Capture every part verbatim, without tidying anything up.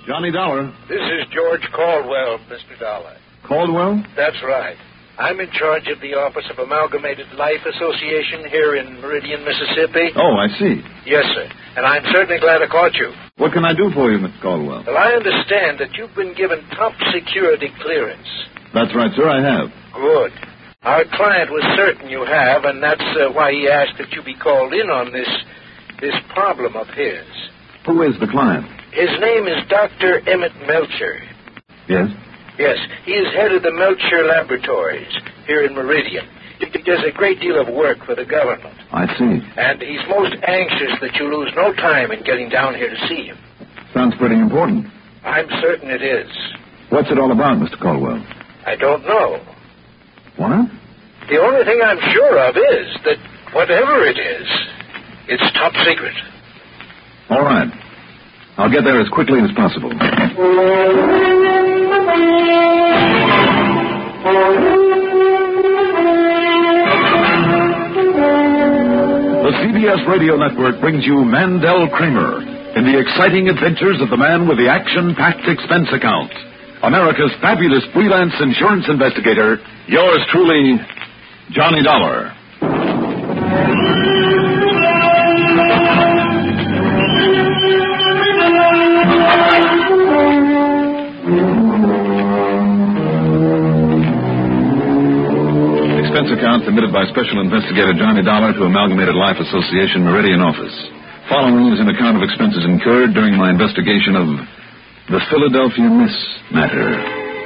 Johnny Dollar. This is George Caldwell, Mister Dollar. Caldwell? That's right. I'm in charge of the Office of Amalgamated Life Association here in Meridian, Mississippi. Oh, I see. Yes, sir. And I'm certainly glad I caught you. What can I do for you, Mister Caldwell? Well, I understand that you've been given top security clearance. That's right, sir, I have. Good. Our client was certain you have, and that's uh, why he asked that you be called in on this this problem of his. Who is the client? His name is Doctor Emmett Melcher. Yes? Yes, he is head of the Melcher Laboratories here in Meridian. He does a great deal of work for the government. I see. And he's most anxious that you lose no time in getting down here to see him. Sounds pretty important. I'm certain it is. What's it all about, Mister Caldwell? I don't know. What? The only thing I'm sure of is that whatever it is, it's top secret. All right. I'll get there as quickly as possible. The C B S Radio Network brings you Mandel Kramer in the exciting adventures of the man with the action-packed expense account. America's fabulous freelance insurance investigator, yours truly, Johnny Dollar. Expense account submitted by Special Investigator Johnny Dollar to Amalgamated Life Association Meridian office. Following is an account of expenses incurred during my investigation of the Philadelphia Miss matter.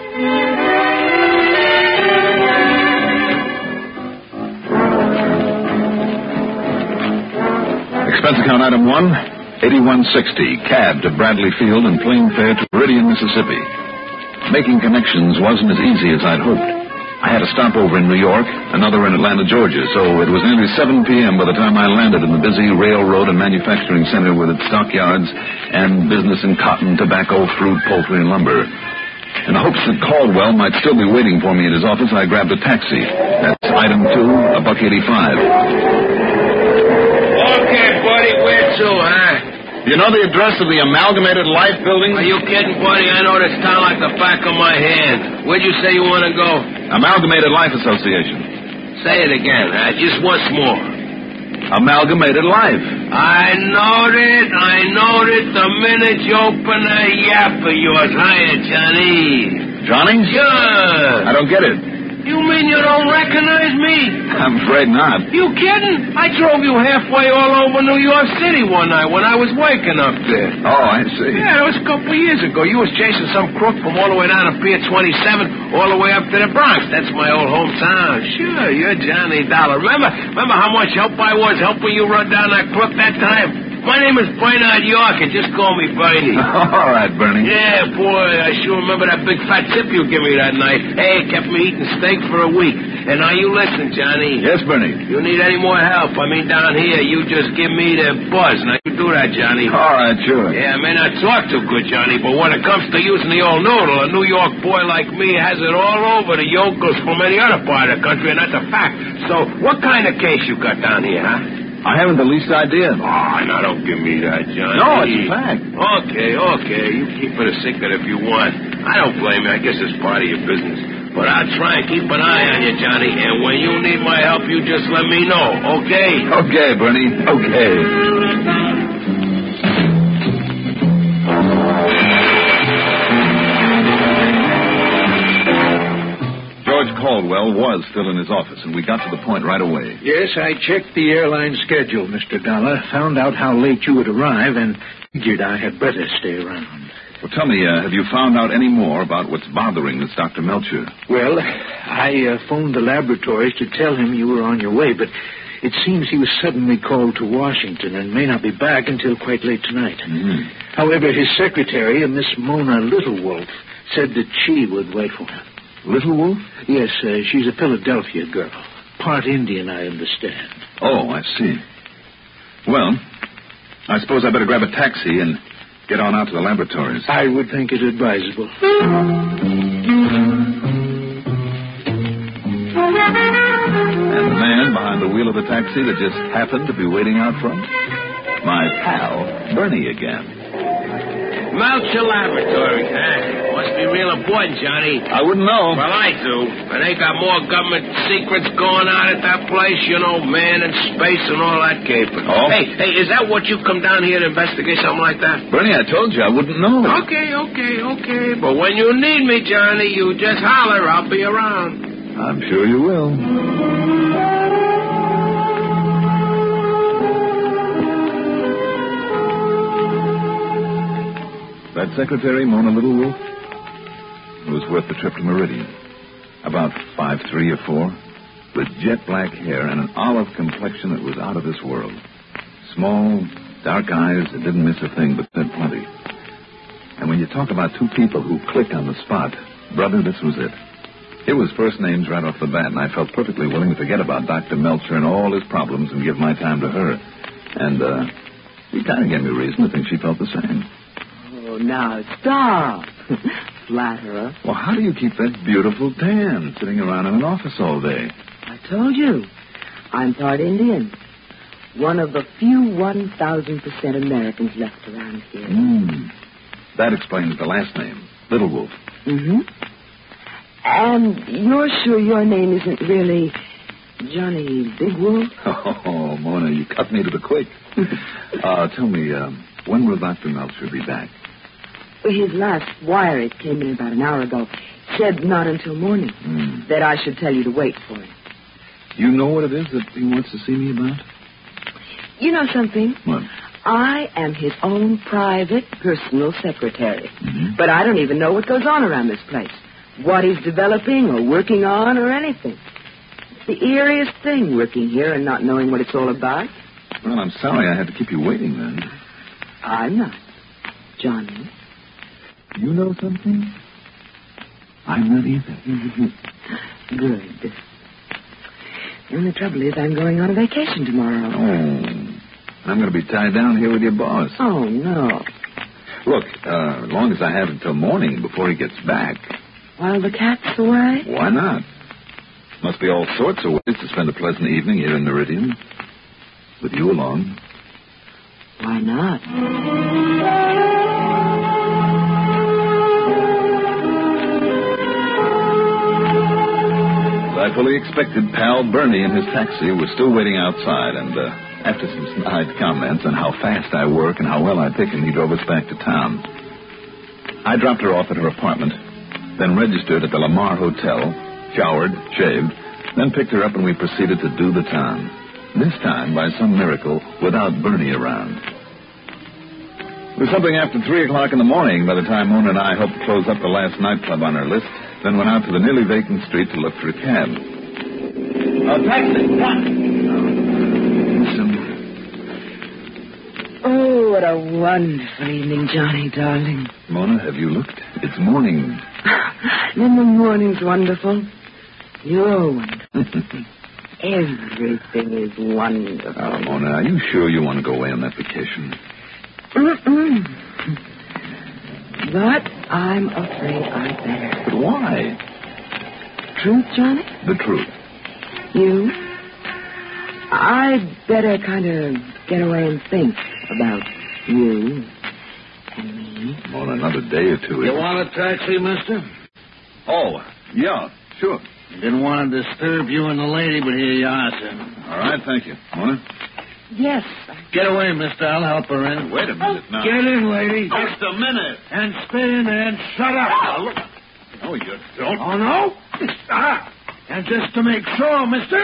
Expense account item one, eighty-one sixty, cab to Bradley Field and plane fare to Meridian, Mississippi. Making connections wasn't as easy as I'd hoped. I had a stopover in New York, another in Atlanta, Georgia, so it was nearly seven p.m. by the time I landed in the busy railroad and manufacturing center with its stockyards and business in cotton, tobacco, fruit, poultry, and lumber. In the hopes that Caldwell might still be waiting for me at his office, I grabbed a taxi. That's item two, a buck eighty-five. Okay, buddy, where to, huh? Do you know the address of the Amalgamated Life building? Are you kidding, buddy? I know this town like the back of my hand. Where'd you say you want to go? Amalgamated Life Association. Say it again, huh? Just once more. Amalgamated Life. I know it. I know it the minute you open that yap of yours. Hiya, Johnny. Johnny? Sure. I don't get it. You mean you don't recognize me? I'm afraid not. You kidding? I drove you halfway all over New York City one night when I was working up there. Oh, I see. Yeah, it was a couple of years ago. You was chasing some crook from all the way down to Pier twenty-seven all the way up to the Bronx. That's my old hometown. Sure, you're Johnny Dollar. Remember, remember how much help I was helping you run down that crook that time? My name is Bernard York, and just call me Bernie. All right, Bernie. Yeah, boy, I sure remember that big fat tip you gave me that night. Hey, it kept me eating steak for a week. And now you listen, Johnny. Yes, Bernie. You need any more help? I mean, down here, you just give me the buzz. Now, you do that, Johnny. All right, sure. Yeah, I may not talk too good, Johnny, but when it comes to using the old noodle, a New York boy like me has it all over the yokels from any other part of the country, and that's a fact. So, what kind of case you got down here, huh? I haven't the least idea. Oh, now don't give me that, Johnny. No, it's a fact. Okay, okay. You keep it a secret if you want. I don't blame you. I guess it's part of your business. But I'll try and keep an eye on you, Johnny. And when you need my help, you just let me know, okay? Okay, Bernie. Okay. George Caldwell was still in his office, and we got to the point right away. Yes, I checked the airline schedule, Mister Dollar, found out how late you would arrive, and figured I had better stay around. Well, tell me, uh, have you found out any more about what's bothering this Doctor Melcher? Well, I uh, phoned the laboratories to tell him you were on your way, but it seems he was suddenly called to Washington and may not be back until quite late tonight. Mm-hmm. However, his secretary, a Miss Mona Littlewolf, said that she would wait for him. Littlewolf? Yes, uh, she's a Philadelphia girl. Part Indian, I understand. Oh, I see. Well, I suppose I better grab a taxi and get on out to the laboratories. I would think it advisable. And the man behind the wheel of the taxi that just happened to be waiting out front? My pal, Bernie again. Melcher Laboratory, huh? Must be real important, Johnny. I wouldn't know. Well, I do. But they got more government secrets going on at that place, you know, man and space and all that caper. Oh? Hey, hey, is that what you come down here to investigate, something like that? Bernie, I told you I wouldn't know. Okay, okay, okay. But when you need me, Johnny, you just holler. I'll be around. I'm sure you will. That secretary, Mona Littlewolf, it was worth the trip to Meridian. About five three or four, with jet black hair and an olive complexion that was out of this world. Small, dark eyes that didn't miss a thing but said plenty. And when you talk about two people who click on the spot, brother, this was it. It was first names right off the bat, and I felt perfectly willing to forget about Doctor Melcher and all his problems and give my time to her. And, uh, she kind of gave me reason to think she felt the same. Oh, now, stop. Flatterer. Well, how do you keep that beautiful tan sitting around in an office all day? I told you. I'm part Indian. One of the few one thousand percent Americans left around here. Mm. That explains the last name, Littlewolf. Mm-hmm. And you're sure your name isn't really Johnny Big Wolf? Oh, Mona, you cut me to the quick. uh, tell me, uh, when will Doctor Melcher be back? His last wire, it came in about an hour ago, said not until morning. Mm. That I should tell you to wait for him. You know what it is that he wants to see me about? You know something? What? I am his own private personal secretary. Mm-hmm. But I don't even know what goes on around this place. What he's developing or working on or anything. It's the eeriest thing, working here and not knowing what it's all about. Well, I'm sorry I had to keep you waiting then. I'm not. Johnny. You know something? I'm not either. Good. The only trouble is I'm going on a vacation tomorrow. Oh. I'm going to be tied down here with your boss. Oh, no. Look, uh, as long as I have until morning before he gets back. While the cat's away? Why not? Must be all sorts of ways to spend a pleasant evening here in Meridian. With you along. Why not? As I fully expected, pal Bernie and his taxi was still waiting outside, and uh, after some snide comments on how fast I work and how well I pick him, he drove us back to town. I dropped her off at her apartment, then registered at the Lamar Hotel, showered, shaved, then picked her up and we proceeded to do the town. This time, by some miracle, without Bernie around. It was something after three o'clock in the morning by the time Mona and I helped close up the last nightclub on our list, then went out to the nearly vacant street to look for a cab. A taxi, come Oh, what a wonderful evening, Johnny, darling. Mona, have you looked? It's morning. Then the morning's wonderful. You're wonderful. Everything is wonderful. Oh, Mona, are you sure you want to go away on that vacation? Mm-mm. But I'm afraid I better. But why? Truth, Johnny? The truth. You? I'd better kind of get away and think about you and me. Mona, another day or two. You want a taxi, mister? Oh, yeah, sure. Didn't want to disturb you and the lady, but here you are, sir. All right, thank you. Mona? Yes. Get away, mister. I'll help her in. Wait a minute now. Get in, lady. Just a minute. And stay in there and shut up. Now, look. No, you don't. Oh, no? Ah. And just to make sure, mister.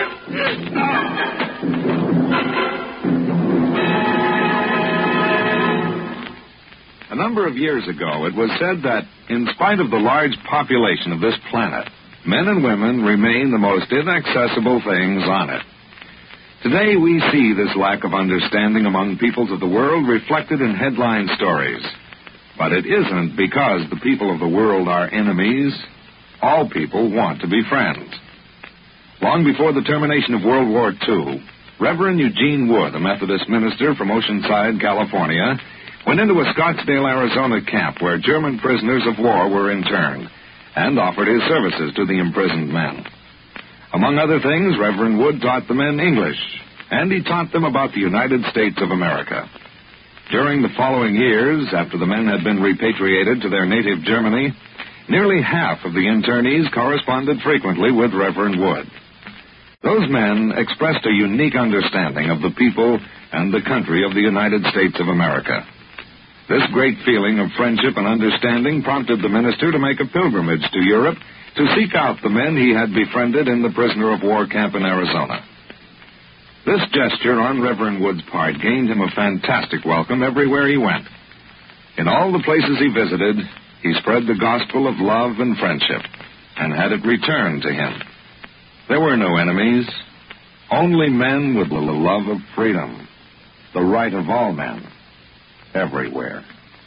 A number of years ago, it was said that, in spite of the large population of this planet, men and women remain the most inaccessible things on it. Today, we see this lack of understanding among peoples of the world reflected in headline stories. But it isn't because the people of the world are enemies. All people want to be friends. Long before the termination of World War Two, Reverend Eugene Wood, a Methodist minister from Oceanside, California, went into a Scottsdale, Arizona camp where German prisoners of war were interned and offered his services to the imprisoned men. Among other things, Reverend Wood taught the men English, and he taught them about the United States of America. During the following years, after the men had been repatriated to their native Germany, nearly half of the internees corresponded frequently with Reverend Wood. Those men expressed a unique understanding of the people and the country of the United States of America. This great feeling of friendship and understanding prompted the minister to make a pilgrimage to Europe to seek out the men he had befriended in the prisoner of war camp in Arizona. This gesture on Reverend Wood's part gained him a fantastic welcome everywhere he went. In all the places he visited, he spread the gospel of love and friendship and had it returned to him. There were no enemies, only men with the love of freedom, the right of all men, everywhere.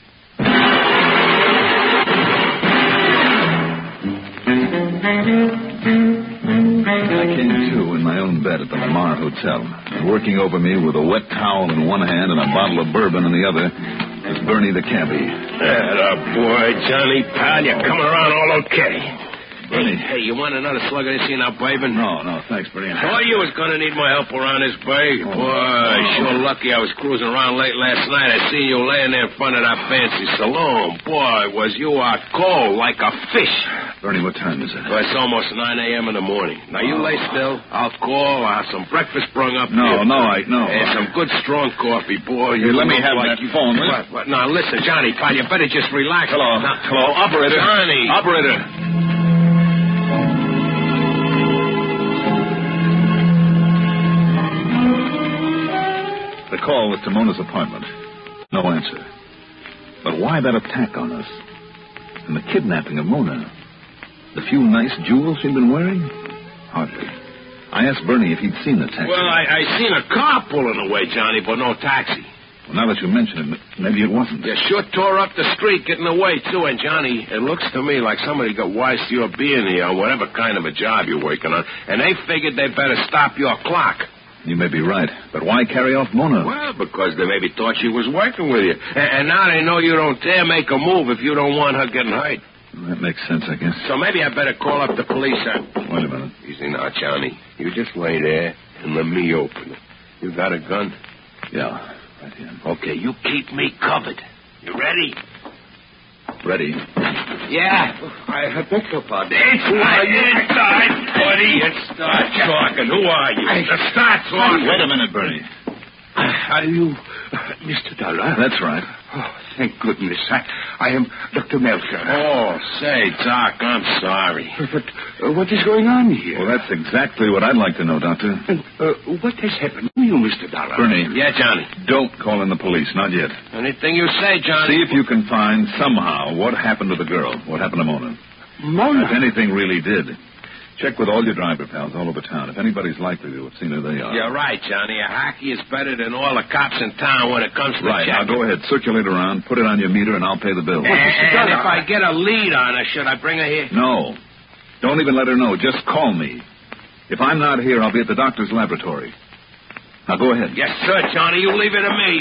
I came to in my own bed at the Lamar Hotel. And working over me with a wet towel in one hand and a bottle of bourbon in the other was Bernie the cabbie. Atta boy, Johnny pal, you come around all okay. Bernie. Hey, hey, you want another slug of this in our bourbon? No, no, thanks, Bernie. Thought you was going to need my help around this bay. Oh, Boy, oh. sure lucky I was cruising around late last night. I seen you laying there in front of that fancy saloon. Boy, was you out cold like a fish. Bernie, what time is it? Well, it's almost nine a.m. in the morning. Now, you lay still. I'll call. I'll have some breakfast brung up No, here. no, I, no. And some good, strong coffee, boy. Hey, You let me look have like that you... phone, will you? What, what? Now, listen, Johnny, pal, you better just relax. Hello. Now, Hello, operator. Johnny. Operator. The call was to Mona's apartment. No answer. But why that attack on us? And the kidnapping of Mona? The few nice jewels she'd been wearing? Hardly. I asked Bernie if he'd seen the taxi. Well, I, I seen a car pulling away, Johnny, but no taxi. Well, now that you mention it, maybe it wasn't. You sure tore up the street getting away, too. And, Johnny, it looks to me like somebody got wise to your being here on whatever kind of a job you're working on, and they figured they better stop your clock. You may be right. But why carry off Mona? Well, because they maybe thought she was working with you. And, and now they know you don't dare make a move if you don't want her getting hurt. Well, that makes sense, I guess. So maybe I better call up the police. Huh? Wait a minute. Easy now, Johnny. You just lay there and let me open it. You got a gun? Yeah, right here. Okay, you keep me covered. You ready? Ready. Yeah. I have beg your pardon. It's not inside, buddy. It's start talking. Who are you? I- Just start talking. Wait a minute, Bernie. Are you uh, Mister Dollar? That's right. Oh, thank goodness. I, I am Doctor Melcher. Oh, say, Doc, I'm sorry. But uh, what is going on here? Well, that's exactly what I'd like to know, Doctor. And uh, what has happened to you, Mister Dollar? Bernie. Yeah, Johnny. Don't call in the police, not yet. Anything you say, Johnny. See if you can find somehow what happened to the girl, what happened to Mona. Mona? If anything really did. Check with all your driver pals all over town. If anybody's likely to have seen her, they are. You're right, Johnny. A hacky is better than all the cops in town when it comes to Right. Now checking. go ahead, circulate around, put it on your meter, and I'll pay the bill. And, and if I get a lead on her, should I bring her here? No. Don't even let her know. Just call me. If I'm not here, I'll be at the doctor's laboratory. Now go ahead. Yes, sir, Johnny. You leave it to me.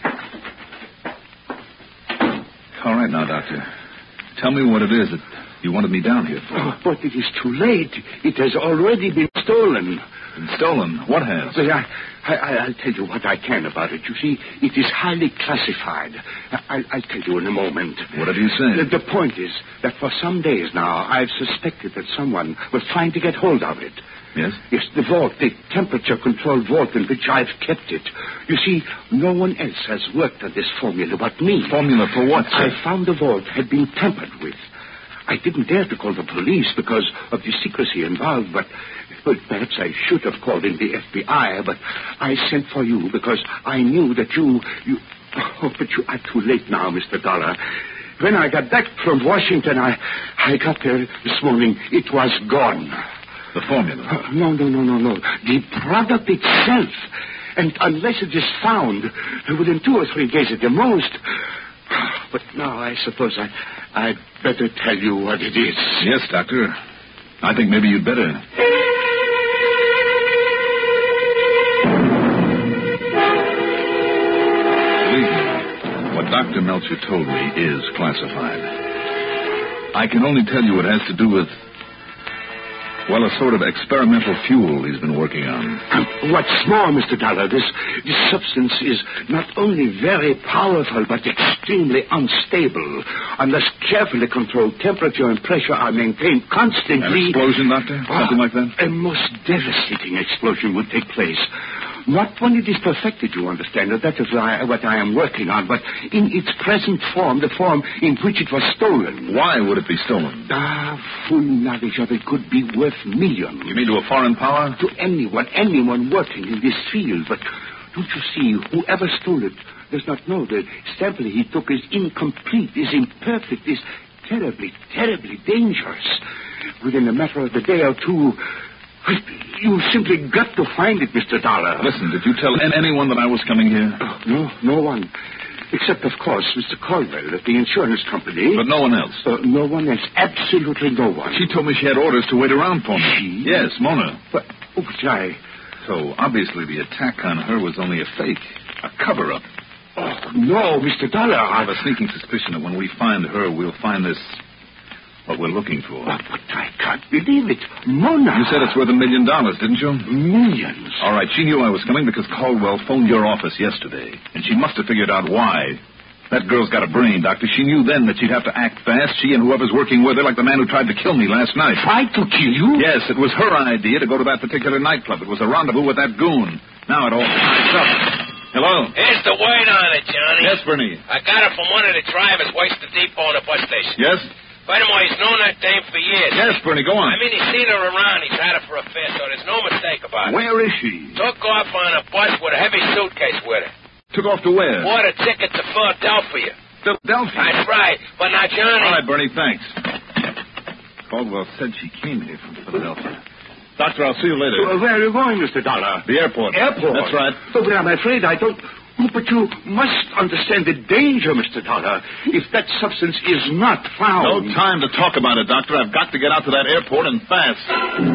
All right now, Doctor. Tell me what it is that you wanted me down here for. Oh, but it is too late. It has already been stolen. Been stolen? What has? Well, I, I, I'll tell you what I can about it. You see, it is highly classified. I, I'll tell you in a moment. What have you said? The, the point is that for some days now, I've suspected that someone was trying to get hold of it. Yes? Yes, the vault, the temperature-controlled vault in which I've kept it. You see, no one else has worked on this formula but me. Formula for what, sir? I found the vault had been tampered with. I didn't dare to call the police because of the secrecy involved, but well, perhaps I should have called in the F B I, but I sent for you because I knew that you... you oh, but you are too late now, Mister Dollar. When I got back from Washington, I, I got there this morning. It was gone. The formula? Uh, no, no, no, no, no. The product itself. And unless it is found within two or three days at the most... But now I suppose I, I'd better tell you what it is. Yes, Doctor. I think maybe you'd better. Believe me, what Doctor Melcher told me is classified. I can only tell you it has to do with... Well, a sort of experimental fuel he's been working on. And what's more, Mister Dollar, this, this substance is not only very powerful, but extremely unstable. Unless carefully controlled temperature and pressure are maintained constantly... An explosion, Doctor? Something uh, like that? A most devastating explosion would take place. Not when it is perfected, you understand. That is why, what I am working on, but in its present form, the form in which it was stolen. Why would it be stolen? Ah, full knowledge of it could be worth millions. You mean to a foreign power? To anyone, anyone working in this field. But don't you see, whoever stole it does not know the sample he took is incomplete, is imperfect, is terribly, terribly dangerous. Within a matter of a day or two... You simply got to find it, Mister Dollar. Listen, did you tell anyone that I was coming here? Oh, no, no one. Except, of course, Mister Caldwell at the insurance company. But no one else? Uh, no one else. Absolutely no one. She told me she had orders to wait around for me. She? Yes, Mona. But, oh, but I... So, obviously, the attack on her was only a fake. A cover-up. Oh, no, Mister Dollar. I have a sneaking suspicion that when we find her, we'll find this... what we're looking for. Oh, but I can't believe it. Mona. You said it's worth a million dollars, didn't you? Millions. All right, she knew I was coming because Caldwell phoned your office yesterday. And she must have figured out why. That girl's got a brain, Doctor. She knew then that she'd have to act fast, she and whoever's working with her, like the man who tried to kill me last night. Tried to kill you? Yes, it was her idea to go to that particular nightclub. It was a rendezvous with that goon. Now it all ties up. Hello? Here's the word on it, Johnny. Yes, Bernie. I got it from one of the drivers west of Depot in the bus station. Yes? Furthermore, he's known that dame for years. Yes, Bernie, go on. I mean, he's seen her around. He's had her for a fair, so there's no mistake about it. Where is she? Took off on a bus with a heavy suitcase with her. Took off to where? Bought a ticket to Philadelphia. Philadelphia? That's right. But now, Johnny... All right, Bernie, thanks. Caldwell said she came here from Philadelphia. Doctor, I'll see you later. Uh, where are you going, Mister Dollar? The airport. Airport? That's right. Oh, but I'm afraid I don't... Oh, but you must understand the danger, Mister Dollar. If that substance is not found... No time to talk about it, Doctor. I've got to get out to that airport and fast.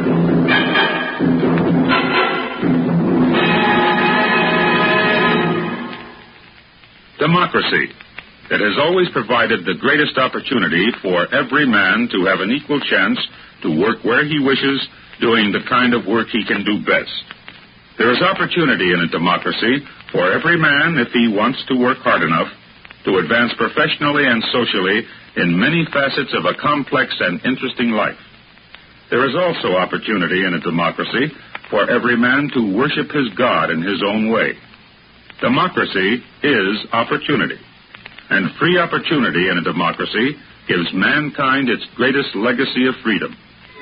Democracy. It has always provided the greatest opportunity for every man to have an equal chance to work where he wishes, doing the kind of work he can do best. There is opportunity in a democracy for every man, if he wants to work hard enough, to advance professionally and socially in many facets of a complex and interesting life. There is also opportunity in a democracy for every man to worship his God in his own way. Democracy is opportunity. And free opportunity in a democracy gives mankind its greatest legacy of freedom.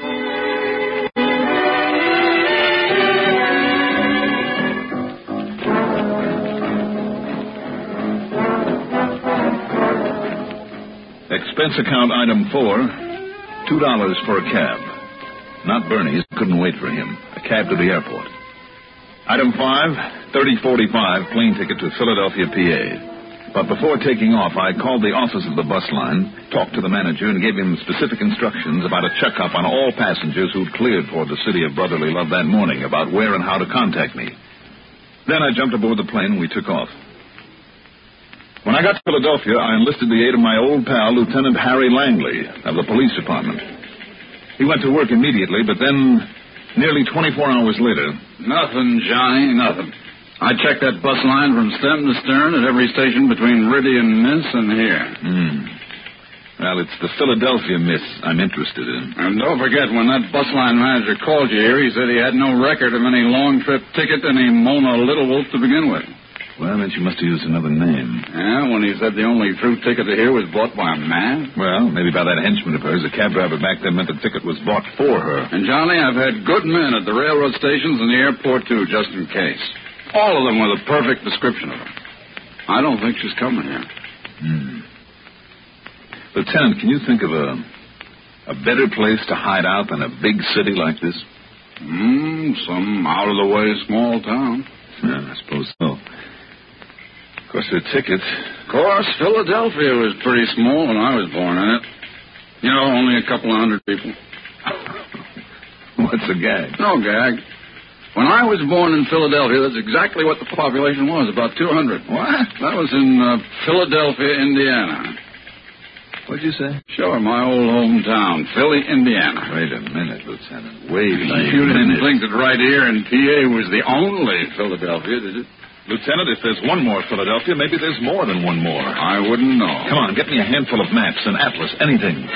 Expense account item four, two dollars for a cab. Not Bernie's, couldn't wait for him. A cab to the airport. Item five, thirty forty-five, plane ticket to Philadelphia, P A. But before taking off, I called the office of the bus line, talked to the manager, and gave him specific instructions about a checkup on all passengers who'd cleared for the city of brotherly love that morning, about where and how to contact me. Then I jumped aboard the plane and we took off. When I got to Philadelphia, I enlisted the aid of my old pal, Lieutenant Harry Langley, of the police department. He went to work immediately, but then, nearly twenty-four hours later... Nothing, Johnny, nothing. I checked that bus line from stem to stern at every station between Riddy and Miss and here. Hmm. Well, it's the Philadelphia Miss I'm interested in. And don't forget, when that bus line manager called you here, he said he had no record of any long-trip ticket, any Mona Littlewolf to begin with. Well, then she must have used another name. Yeah, when he said the only through ticket to here was bought by a man? Well, maybe by that henchman of hers. The cab driver back then meant the ticket was bought for her. And, Johnny, I've had good men at the railroad stations and the airport, too, just in case. All of them with a perfect description of her. I don't think she's coming here. Hmm. Lieutenant, can you think of a a better place to hide out than a big city like this? Hmm, some out-of-the-way small town. Yeah, I suppose so. Of course, her ticket... Of course, Philadelphia was pretty small when I was born in it. You know, only a couple of hundred people. What's the gag? No gag. When I was born in Philadelphia, that's exactly what the population was, about two hundred. What? That was in uh, Philadelphia, Indiana. What'd you say? Sure, my old hometown, Philly, Indiana. Wait a minute, Lieutenant. Wait a You didn't minute. think that right here in P A was the only Philadelphia, did you? Lieutenant, if there's one more Philadelphia, maybe there's more than one more. I wouldn't know. Come on, get me a handful of maps, an atlas, anything.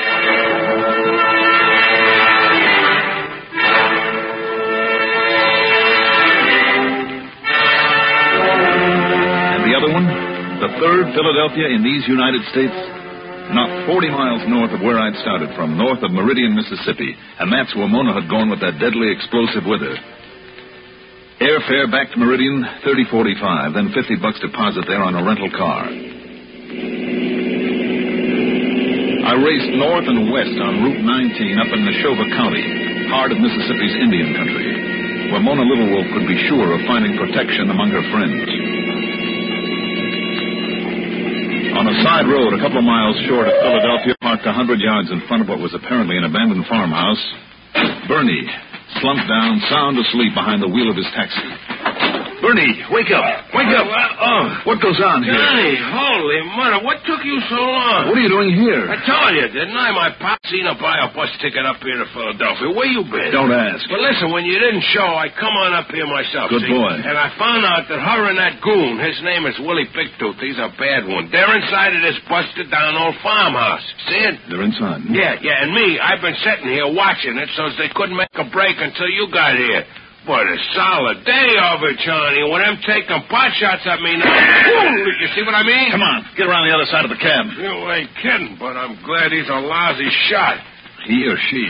And the other one? The third Philadelphia in these United States? Not forty miles north of where I'd started from, north of Meridian, Mississippi. And that's where Mona had gone with that deadly explosive with her. Airfare back to Meridian, thirty forty-five, then fifty bucks deposit there on a rental car. I raced north and west on Route nineteen up in Neshoba County, heart of Mississippi's Indian country, where Mona Little Wolf could be sure of finding protection among her friends. On a side road a couple of miles short of Philadelphia, parked a hundred yards in front of what was apparently an abandoned farmhouse, Bernie slumped down, sound asleep behind the wheel of his taxi. Bernie, wake up. Wake up. Oh, What goes on here? Johnny, holy mother, what took you so long? What are you doing here? I told you, didn't I? My pop seen a buy a bus ticket up here to Philadelphia. Where you been? Don't ask. But listen, when you didn't show, I come on up here myself. Good see? boy. And I found out that her and that goon, his name is Willie Bigtooth, he's a bad one. They're inside of this busted down old farmhouse. See it? They're inside. Yeah, yeah, and me, I've been sitting here watching it so they couldn't make a break until you got here. What a solid day of it, Johnny. When them taking pot shots at me now. You see what I mean? Come on, get around the other side of the cab. You ain't kidding, but I'm glad he's a lousy shot. He or she.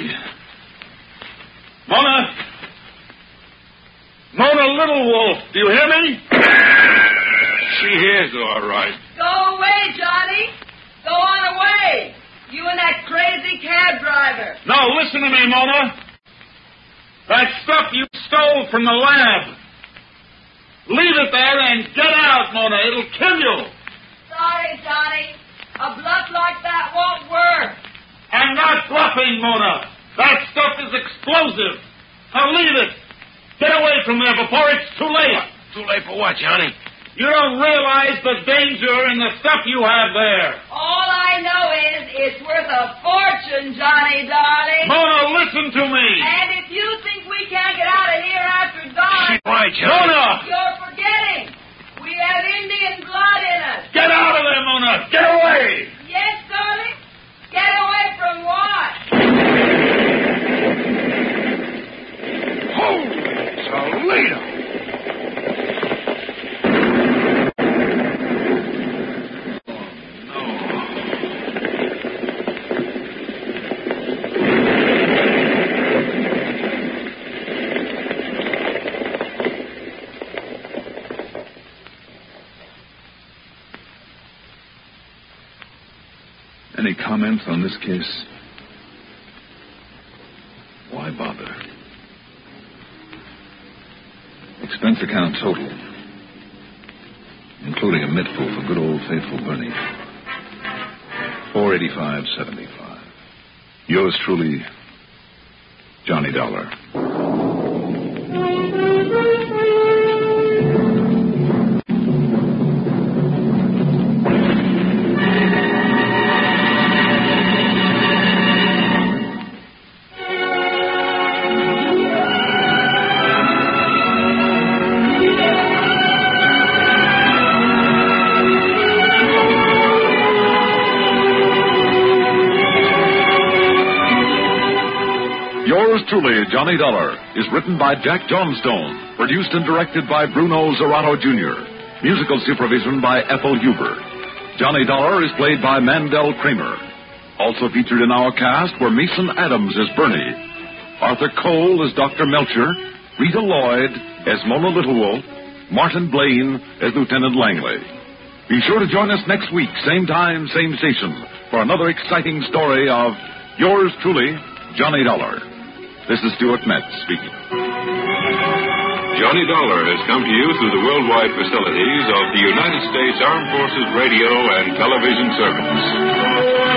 Mona! Mona Little Wolf, do you hear me? She hears all right. Go away, Johnny. Go on away. You and that crazy cab driver. No, listen to me, Mona. That stuff you stole from the lab. Leave it there and get out, Mona. It'll kill you. Sorry, Johnny. A bluff like that won't work. I'm not bluffing, Mona. That stuff is explosive. Now leave it. Get away from there before it's too late. Too late for what, Johnny? You don't realize the danger in the stuff you have there. All I know is it's worth a fortune, Johnny, darling. Mona, listen to me. And if you think we can't get out of here after dawn, She's right, Johnny. Mona! you're forgetting. We have Indian blood in us. Get out of there, Mona. Get away. Yes, darling? Get away from what? Holy Toledo! Any comments on this case? Why bother? Expense account total, including a mitful for good old faithful Bernie, four eighty-five seventy-five. Yours truly, Johnny Dollar. Yours truly, Johnny Dollar, is written by Jack Johnstone, produced and directed by Bruno Zerato Junior Musical supervision by Ethel Huber. Johnny Dollar is played by Mandel Kramer. Also featured in our cast were Mason Adams as Bernie, Arthur Cole as Doctor Melcher, Rita Lloyd as Mona Littlewolf, Martin Blaine as Lieutenant Langley. Be sure to join us next week, same time, same station, for another exciting story of Yours truly, Johnny Dollar. This is Stuart Metz speaking. Johnny Dollar has come to you through the worldwide facilities of the United States Armed Forces Radio and Television Service.